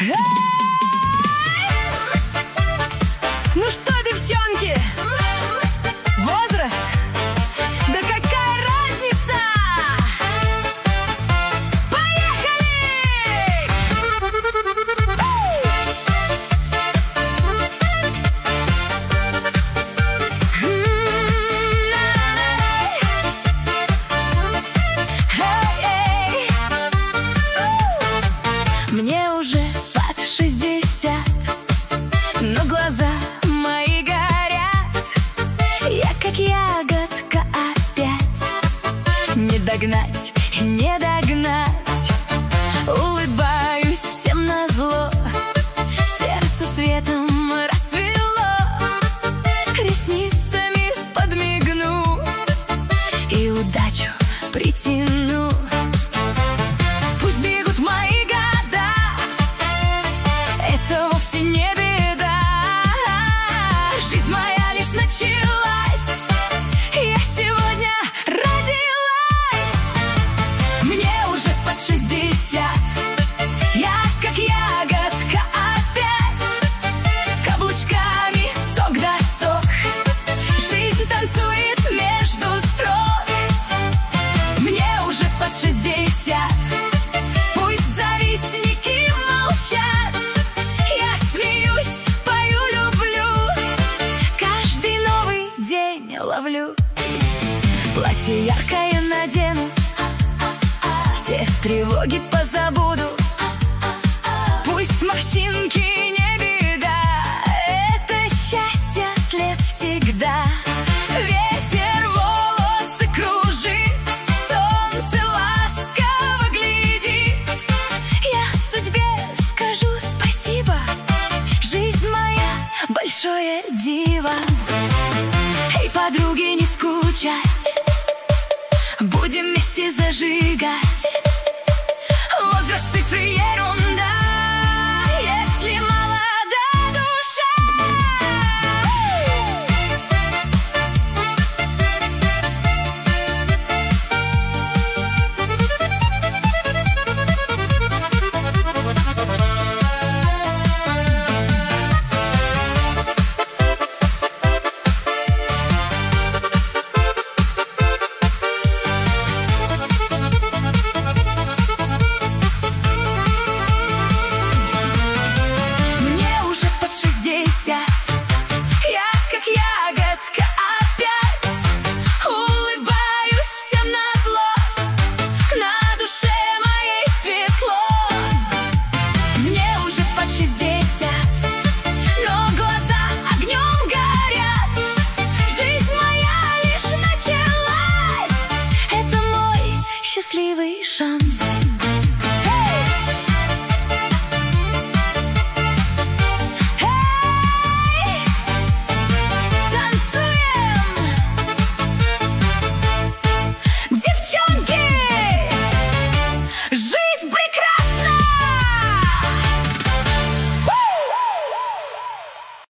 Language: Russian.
Ну что, девчонки, возраст? Да какая разница? Поехали! Мне уже под 60, но глаза мои горят. Я как ягодка опять, не догнать, не догнать. Улыбаюсь всем назло, сердце светом расцвело. Ресницами подмигну и удачу притяну. Пусть бегут мои года, это вовсе не беда. Жизнь моя лишь началась, я сегодня родилась. Мне уже под 60, я как ягодка опять, каблучками сок да сок. Жизнь танцует между строк. Мне уже под 60, пусть завистники молчат. Я смеюсь, пою, люблю, каждый новый день ловлю. Платье яркое надену, все тревоги позабуду. Пусть морщинки не беда, это счастье след всегда. Ветер волосы кружит, солнце ласково глядит. Я судьбе скажу спасибо, жизнь моя большое диво. Эй, подруги, не скучать, будем вместе зажигать. Возраст, цифры, ерунда, если молода душа. Мне уже под 60, я как ягодка опять, улыбаюсь всем назло, на душе моей светло. Мне уже под 60, но глаза огнем горят. Жизнь моя лишь началась, это мой счастливый шанс.